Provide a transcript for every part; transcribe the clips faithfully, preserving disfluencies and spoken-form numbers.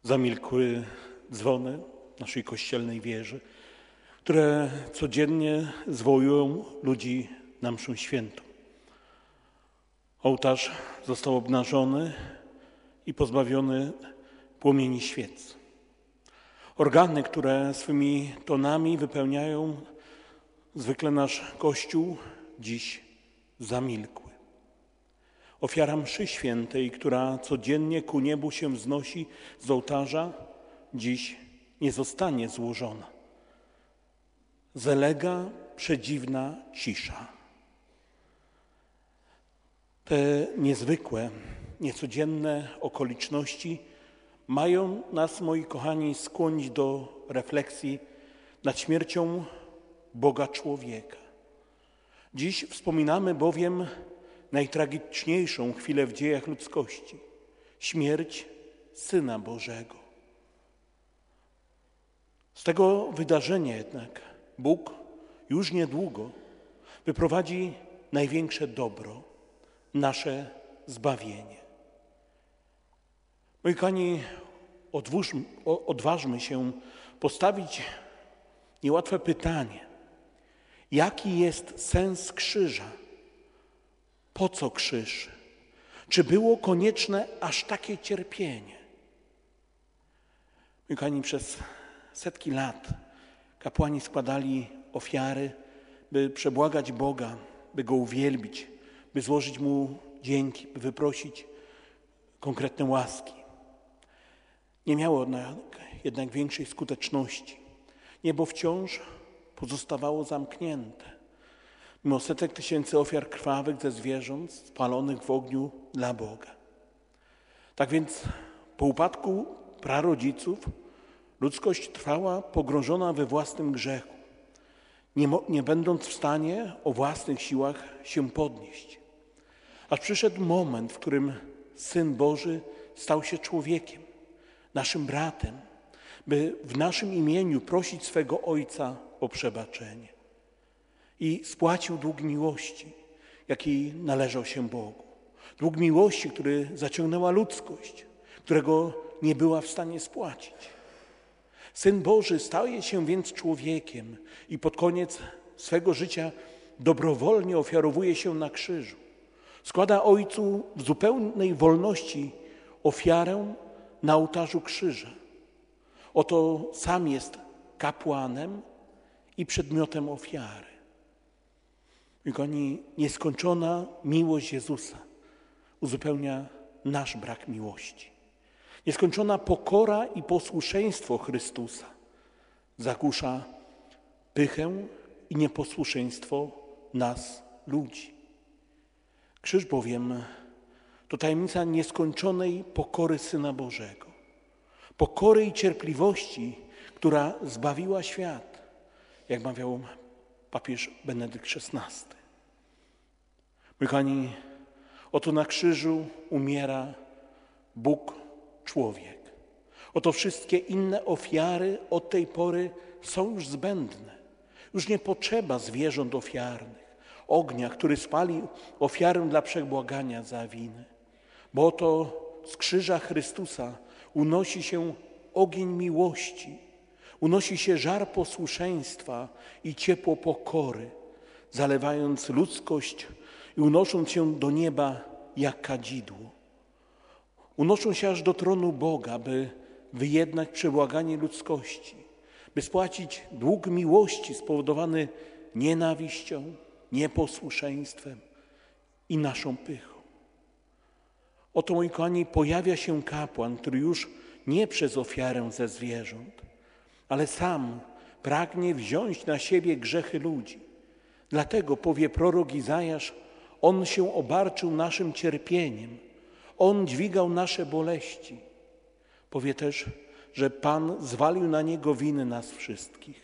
Zamilkły dzwony naszej kościelnej wieży, które codziennie zwołują ludzi na mszę świętą. Ołtarz został obnażony i pozbawiony płomieni świec. Organy, które swymi tonami wypełniają zwykle nasz Kościół, dziś zamilkły. Ofiara mszy świętej, która codziennie ku niebu się wznosi z ołtarza, dziś nie zostanie złożona. Zalega przedziwna cisza. Te niezwykłe, niecodzienne okoliczności mają nas, moi kochani, skłonić do refleksji nad śmiercią Boga człowieka. Dziś wspominamy bowiem najtragiczniejszą chwilę w dziejach ludzkości – śmierć Syna Bożego. Z tego wydarzenia jednak Bóg już niedługo wyprowadzi największe dobro – nasze zbawienie. Moi kochani, odwóżmy, odważmy się postawić niełatwe pytanie. Jaki jest sens krzyża? Po co krzyż? Czy było konieczne aż takie cierpienie? Moi kochani, przez setki lat kapłani składali ofiary, by przebłagać Boga, by Go uwielbić, by złożyć Mu dzięki, by wyprosić konkretne łaski. Nie miało jednak większej skuteczności. Niebo wciąż pozostawało zamknięte. Mimo setek tysięcy ofiar krwawych ze zwierząt spalonych w ogniu dla Boga. Tak więc po upadku prarodziców ludzkość trwała pogrążona we własnym grzechu, nie, nie będąc w stanie o własnych siłach się podnieść. Aż przyszedł moment, w którym Syn Boży stał się człowiekiem, naszym bratem, by w naszym imieniu prosić swego Ojca o przebaczenie. I spłacił dług miłości, jaki należał się Bogu. Dług miłości, który zaciągnęła ludzkość, którego nie była w stanie spłacić. Syn Boży staje się więc człowiekiem i pod koniec swego życia dobrowolnie ofiarowuje się na krzyżu. Składa Ojcu w zupełnej wolności ofiarę na ołtarzu krzyża. Oto sam jest kapłanem i przedmiotem ofiary. I kochani, nieskończona miłość Jezusa uzupełnia nasz brak miłości. Nieskończona pokora i posłuszeństwo Chrystusa zagłusza pychę i nieposłuszeństwo nas, ludzi. Krzyż bowiem to tajemnica nieskończonej pokory Syna Bożego. Pokory i cierpliwości, która zbawiła świat, jak mawiał papież Benedykt szesnasty. Moi kochani, oto na krzyżu umiera Bóg człowiek. Oto wszystkie inne ofiary od tej pory są już zbędne. Już nie potrzeba zwierząt ofiarnych, ognia, który spalił ofiarę dla przebłagania za winy. Bo oto z krzyża Chrystusa unosi się ogień miłości, unosi się żar posłuszeństwa i ciepło pokory, zalewając ludzkość i unosząc się do nieba jak kadzidło. Unoszą się aż do tronu Boga, by wyjednać przebłaganie ludzkości, by spłacić dług miłości spowodowany nienawiścią, nieposłuszeństwem i naszą pychą. Oto, moi kochani, pojawia się kapłan, który już nie przez ofiarę ze zwierząt, ale sam pragnie wziąć na siebie grzechy ludzi. Dlatego powie prorok Izajasz, On się obarczył naszym cierpieniem, On dźwigał nasze boleści. Powie też, że Pan zwalił na Niego winy nas wszystkich.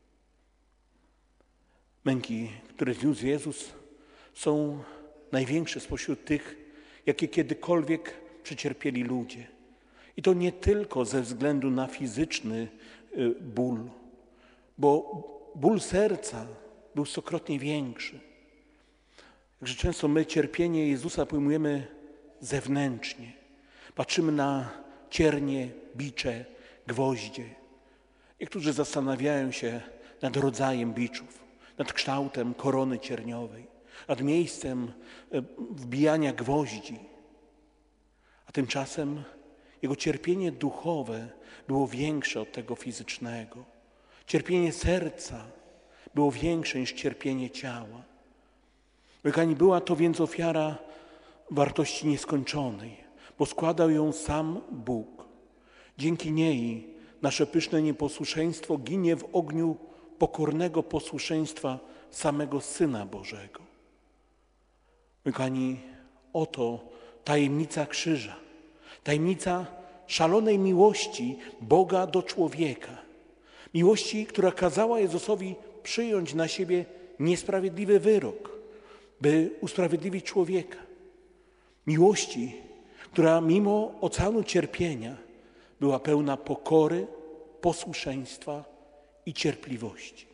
Męki, które zniósł Jezus, są największe spośród tych, jakie kiedykolwiek przecierpieli ludzie. I to nie tylko ze względu na fizyczny ból, bo ból serca był stokrotnie większy. Także często my cierpienie Jezusa pojmujemy zewnętrznie. Patrzymy na ciernie, bicze, gwoździe. Niektórzy zastanawiają się nad rodzajem biczów, nad kształtem korony cierniowej, nad miejscem wbijania gwoździ. A tymczasem jego cierpienie duchowe było większe od tego fizycznego. Cierpienie serca było większe niż cierpienie ciała. Kochani, była to więc ofiara wartości nieskończonej, bo składał ją sam Bóg. Dzięki niej nasze pyszne nieposłuszeństwo ginie w ogniu pokornego posłuszeństwa samego Syna Bożego. Kochani, oto tajemnica krzyża, tajemnica szalonej miłości Boga do człowieka. Miłości, która kazała Jezusowi przyjąć na siebie niesprawiedliwy wyrok, by usprawiedliwić człowieka. Miłości, która mimo oceanu cierpienia była pełna pokory, posłuszeństwa i cierpliwości.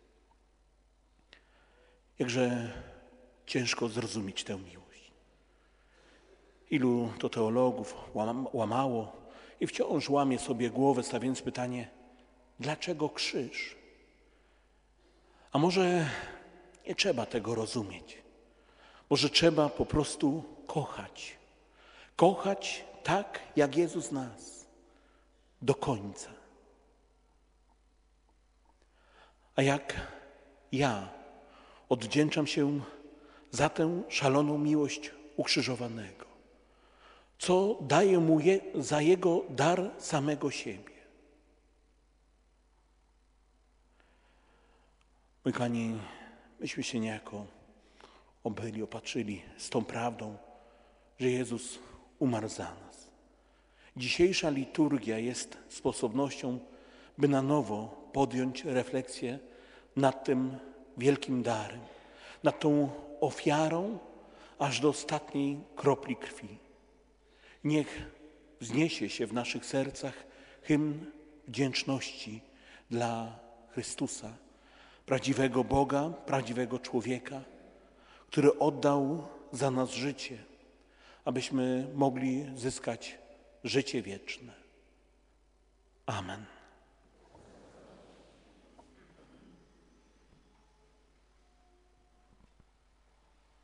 Jakże ciężko zrozumieć tę miłość. Ilu to teologów łamało i wciąż łamie sobie głowę, stawiając pytanie, dlaczego krzyż? A może nie trzeba tego rozumieć. Może trzeba po prostu kochać. Kochać tak, jak Jezus nas. Do końca. A jak ja odwdzięczam się za tę szaloną miłość ukrzyżowanego? Co daję mu je, za jego dar samego siebie? Moi kochani, myśmy się niejako obyli, opatrzyli z tą prawdą, że Jezus umarł za nas. Dzisiejsza liturgia jest sposobnością, by na nowo podjąć refleksję nad tym wielkim darem, nad tą ofiarą aż do ostatniej kropli krwi. Niech wzniesie się w naszych sercach hymn wdzięczności dla Chrystusa, prawdziwego Boga, prawdziwego człowieka, który oddał za nas życie, abyśmy mogli zyskać życie wieczne. Amen.